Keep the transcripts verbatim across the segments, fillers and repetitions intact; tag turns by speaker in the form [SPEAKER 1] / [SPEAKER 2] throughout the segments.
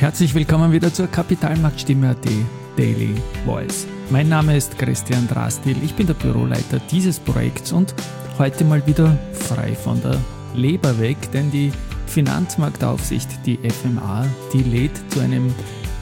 [SPEAKER 1] Herzlich willkommen wieder zur Kapitalmarktstimme.at Daily Voice. Mein Name ist Christian Drastil, ich bin der Büroleiter dieses Projekts und heute mal wieder frei von der Leber weg, denn die Finanzmarktaufsicht, die F M A, die lädt zu einem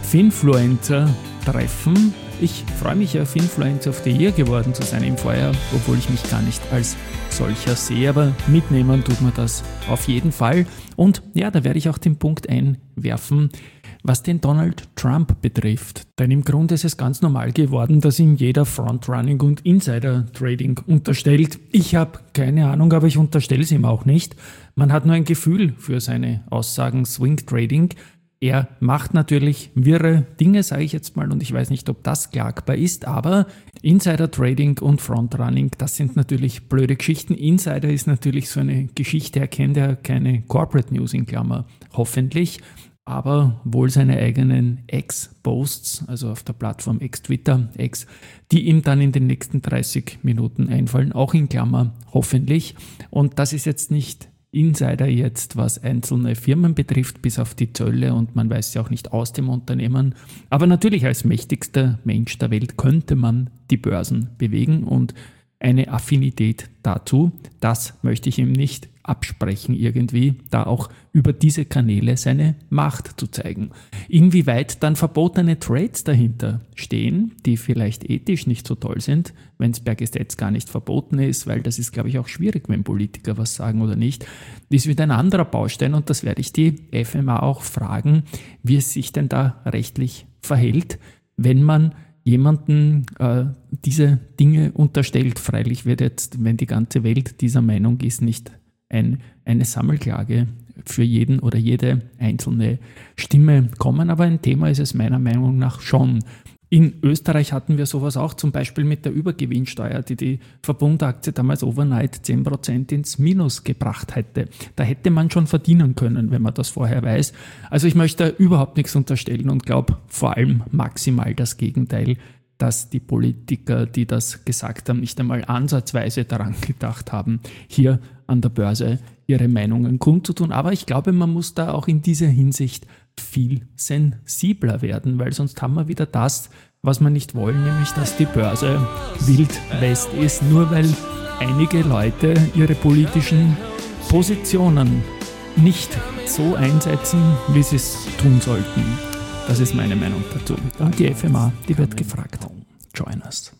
[SPEAKER 1] Finfluencer-Treffen. Ich freue mich ja, Finfluencer of the Year geworden zu sein im Vorjahr, obwohl ich mich gar nicht als solcher sehe, aber mitnehmen tut man das auf jeden Fall. Und ja, da werde ich auch den Punkt einwerfen, was den Donald Trump betrifft. Denn im Grunde ist es ganz normal geworden, dass ihm jeder Frontrunning und Insider-Trading unterstellt. Ich habe keine Ahnung, aber ich unterstelle es ihm auch nicht. Man hat nur ein Gefühl für seine Aussagen Swing-Trading. Er macht natürlich wirre Dinge, sage ich jetzt mal, und ich weiß nicht, ob das klagbar ist, aber Insider-Trading und Frontrunning, das sind natürlich blöde Geschichten. Insider ist natürlich so eine Geschichte, er kennt ja keine Corporate News in Klammer, hoffentlich, aber wohl seine eigenen X-Posts, also auf der Plattform X-Twitter, X, die ihm dann in den nächsten dreißig Minuten einfallen, auch in Klammer, hoffentlich. Und das ist jetzt nicht Insider jetzt, was einzelne Firmen betrifft, bis auf die Zölle, und man weiß ja auch nicht aus dem Unternehmen. Aber natürlich als mächtigster Mensch der Welt könnte man die Börsen bewegen und eine Affinität dazu, das möchte ich ihm nicht absprechen irgendwie, da auch über diese Kanäle seine Macht zu zeigen. Inwieweit dann verbotene Trades dahinter stehen, die vielleicht ethisch nicht so toll sind, wenn es per Gesetz gar nicht verboten ist, weil das ist, glaube ich, auch schwierig, wenn Politiker was sagen oder nicht, ist wieder ein anderer Baustein, und das werde ich die F M A auch fragen, wie es sich denn da rechtlich verhält, wenn man jemanden äh, diese Dinge unterstellt. Freilich wird jetzt, wenn die ganze Welt dieser Meinung ist, nicht ein, eine Sammelklage für jeden oder jede einzelne Stimme kommen, aber ein Thema ist es meiner Meinung nach schon. In Österreich hatten wir sowas auch, zum Beispiel mit der Übergewinnsteuer, die die Verbundaktie damals overnight zehn Prozent ins Minus gebracht hätte. Da hätte man schon verdienen können, wenn man das vorher weiß. Also ich möchte überhaupt nichts unterstellen und glaube vor allem maximal das Gegenteil, dass die Politiker, die das gesagt haben, nicht einmal ansatzweise daran gedacht haben, hier an der Börse ihre Meinungen kundzutun. Aber ich glaube, man muss da auch in dieser Hinsicht viel sensibler werden, weil sonst haben wir wieder das, was wir nicht wollen, nämlich dass die Börse Wild West ist, nur weil einige Leute ihre politischen Positionen nicht so einsetzen, wie sie es tun sollten. Das ist meine Meinung dazu. Und die F M A, die wird gefragt. Join us.